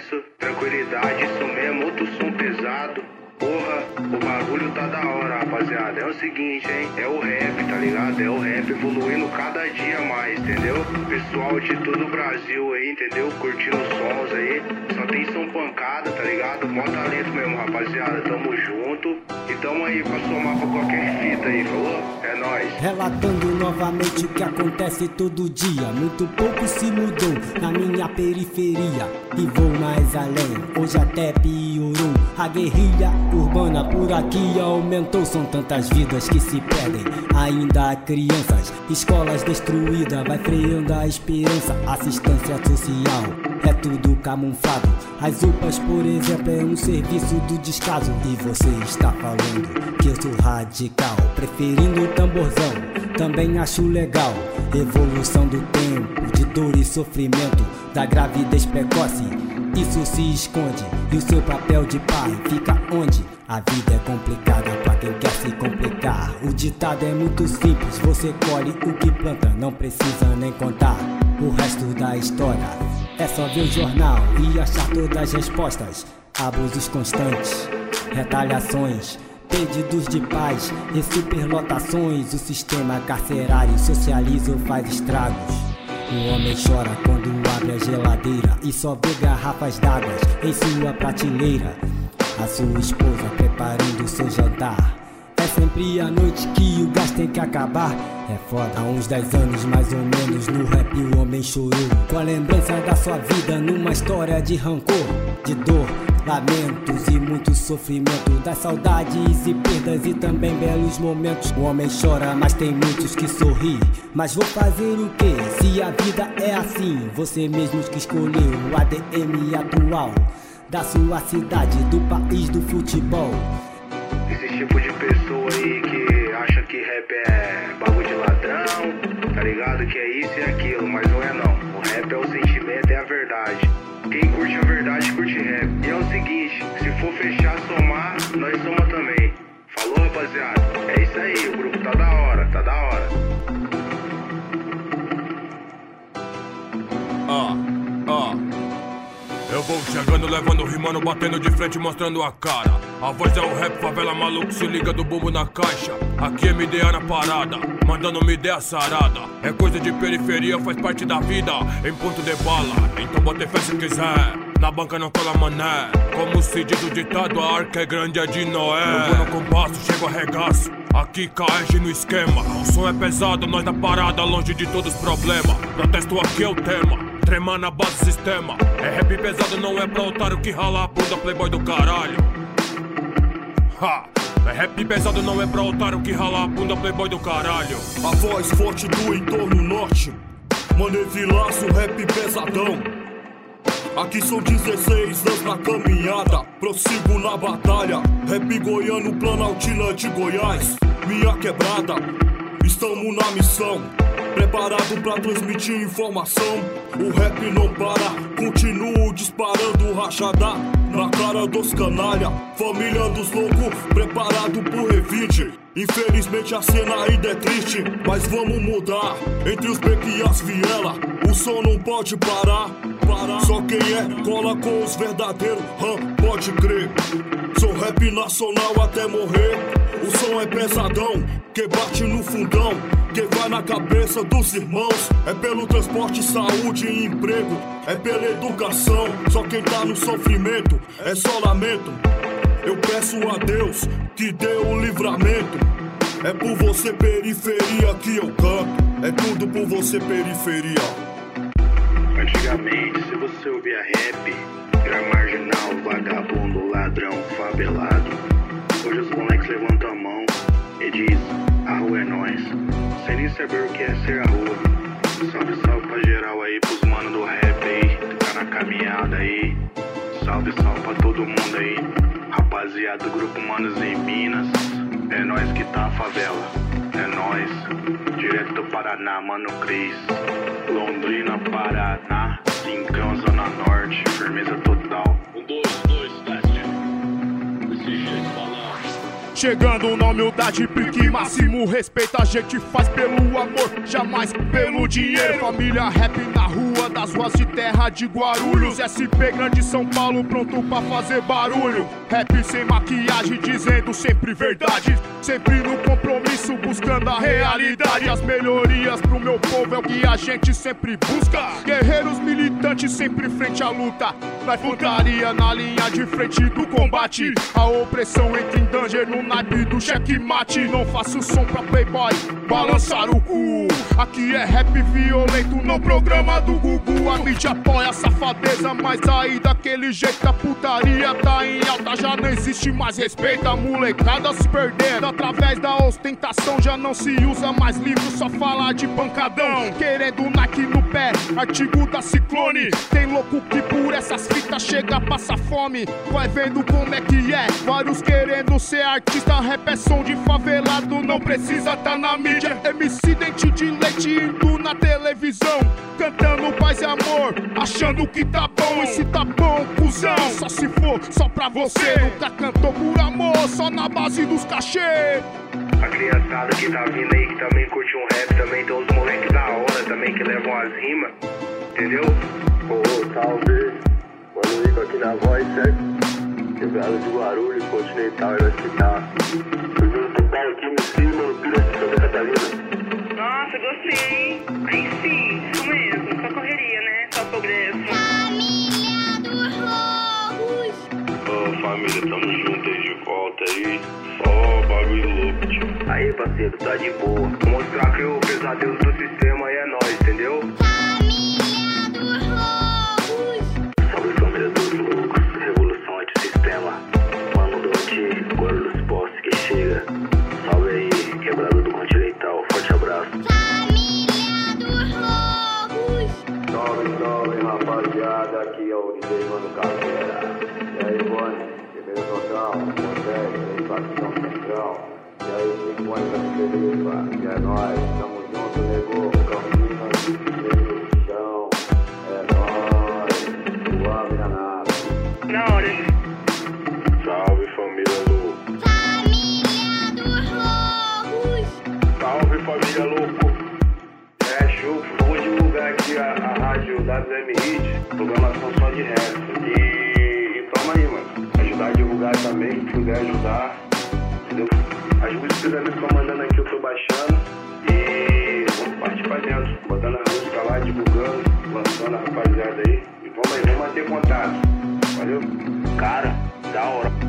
sucesso, tranquilidade, isso mesmo, outro som pesado. Porra, o bagulho tá da hora, rapaziada. É o seguinte, hein? É o rap, tá ligado? É o rap evoluindo cada dia mais, entendeu? Pessoal de todo o Brasil aí, entendeu? Curtindo os sons aí. Só tem som pancada, tá ligado? Mó talento mesmo, rapaziada. Tamo junto. E tamo aí pra somar pra qualquer fita aí, falou? É nóis. Relatando novamente o que acontece todo dia. Muito pouco se mudou na minha periferia. E vou mais além, hoje até piorou. A guerrilha urbana por aqui aumentou. São tantas vidas que se perdem, ainda há crianças. Escolas destruídas, vai freando a esperança. Assistência social, é tudo camuflado. As UPAs, por exemplo, é um serviço do descaso. E você está falando que eu sou radical, preferindo o tamborzão, também acho legal. Evolução do tempo, de dor e sofrimento, da gravidez precoce, isso se esconde. E o seu papel de pai fica onde? A vida é complicada pra quem quer se complicar. O ditado é muito simples, você colhe o que planta, não precisa nem contar o resto da história. É só ver o jornal e achar todas as respostas. Abusos constantes, retaliações, pedidos de paz e superlotações. O sistema carcerário socializa ou faz estragos. O homem chora quando abre a geladeira e só vê garrafas d'água em sua prateleira. A sua esposa preparando seu jantar. É sempre à noite que o gás tem que acabar. É foda, há uns 10 anos mais ou menos no rap o homem chorou com a lembrança da sua vida numa história de rancor, de dor, lamentos e muito sofrimento, das saudades e perdas e também belos momentos. O homem chora, mas tem muitos que sorri. Mas vou fazer o que? Se a vida é assim, você mesmo que escolheu o ADM atual da sua cidade, do país do futebol. Esse tipo de pessoa aí que acha que rap é bagulho de ladrão, tá ligado? Que é isso e aquilo, mas não é não. O rap é o sentimento, é a verdade. Quem curte a verdade, curte rap. E é o seguinte, se for fechar, somar, nós somos também. Falou, rapaziada? É isso aí, o grupo tá da hora, tá da hora. Eu vou chegando, levando, rimando, batendo de frente, mostrando a cara. A voz é o rap, favela maluco, se liga do bumbo na caixa. Aqui MDA na parada, mandando uma ideia sarada. É coisa de periferia, faz parte da vida, em ponto de bala. Então bota fé se quiser, na banca não cola mané. Como se diz o ditado, a arca é grande, é de Noé. Eu vou no compasso, chego a regaço, aqui caege no esquema. O som é pesado, nós na parada, longe de todos os problemas. Protesto aqui é o tema, trema na base do sistema. É rap pesado, não é pra otário que rala a bunda, playboy do caralho. Ha! É rap pesado, não é pra otário que rala a bunda, playboy do caralho. A voz forte do entorno norte, Manevilaço, rap pesadão. Aqui são 16 anos na caminhada, prossigo na batalha. Rap goiano, Planaltina de Goiás. Minha quebrada, estamos na missão, preparado pra transmitir informação. O rap não para, continuo disparando rachada na cara dos canalha. Família dos loucos, preparado pro revide. Infelizmente a cena ainda é triste, mas vamos mudar. Entre os beck e as viela, o som não pode parar. Só quem é cola com os verdadeiros, pode crer. Sou rap nacional até morrer. O som é pesadão, que bate no fundão, que vai na cabeça dos irmãos. É pelo transporte, saúde e emprego, é pela educação. Só quem tá no sofrimento é só lamento. Eu peço a Deus que dê o livramento. É por você periferia que eu canto, é tudo por você periferia. Antigamente, se você ouvia rap, era marginal, vagabundo, ladrão, favelado. Hoje os moleques levantam a mão e diz, a rua é nós, sem nem saber o que é ser a rua. Salve, salve pra geral aí, pros manos do rap aí, que tá na caminhada aí. Salve, salve pra todo mundo aí, rapaziada do grupo Manos em Minas. É nós que tá a favela, é nós, direto do Paraná, Mano Cris. Londrina, Paraná, Rincão, Zona Norte, firmeza total. 1, 2, 2, teste. Desse jeito falando. Chegando na humildade, pique máximo respeito. A gente faz pelo amor, jamais pelo dinheiro. Família rap na rua das ruas de terra de Guarulhos, SP Grande São Paulo, pronto pra fazer barulho. Rap sem maquiagem, dizendo sempre verdade, sempre no compromisso, buscando a realidade. As melhorias pro meu povo é o que a gente sempre busca. Guerreiros militantes sempre frente à luta, na infantaria na linha de frente do combate. A opressão entra em danger no naipe do checkmate. Não faço som pra playboy balançar o cu. Aqui é rap violento, não programa do Gugu. A mídia apoia a safadeza, mas aí daquele jeito a putaria tá em alta, já não existe mais respeito. A molecada se perdendo através da ostentação, já não se usa mais livro, só fala de pancadão. Querendo Nike no pé, artigo da Ciclone. Tem louco que por essas fitas chega a passar fome. Vai vendo como é que é, vários querendo ser artista. Rap é som de favelado, não precisa tá na mídia. MC dente de leite indo na televisão, cantando paz e amor, achando que tá bom. E se tá bom, cuzão, só se for só pra você. Nunca cantou por amor, só na base dos cachê. A criançada que tá vindo aí, que também curte um rap, também tem uns moleques da hora também que levam as rimas, entendeu? Salve, Mano Rico aqui na voz, certo? Quebrado de Guarulhos, Continental e vai citar. Primeiro total aqui no cima, Pira de Santa Catarina. Nossa, gostei. Aí sim, isso mesmo, só correria, né? Só progresso. Família dos loucos. Ô família, tamo junto aí de volta aí. Só bagulho louco, tio. Aí parceiro, tá de boa. Vou mostrar que o pesadelo do sistema aí é nóis, entendeu? Família dos loucos. Salve família dos loucos, revolução antissistema. Mano do antigo, Guarulhos Posse que chega. Salve aí, quebrado do Continental, forte abraço. Família dos loucos. Salve, salve rapaziada, aqui é o DJ Mano Caveira. E aí, Boni, primeiro total, Moisés, aí Facção Central. E aí, 50 beleza, e é nóis, tamo junto, nego, Campinas, meio do chão. É nóis, suave na nada. Na hora. Salve família louco. Família dos loucos. Salve família louco. É show, vou divulgar aqui a rádio WM Hit, programação só de rap. E toma aí, mano. Ajudar a divulgar também, se puder ajudar. Entendeu? As músicas que estão mandando aqui eu tô baixando. E vamos partir pra dentro. Botando a música lá, divulgando, lançando a rapaziada aí. E vamos aí, vamos manter contato. Valeu? Cara, da hora.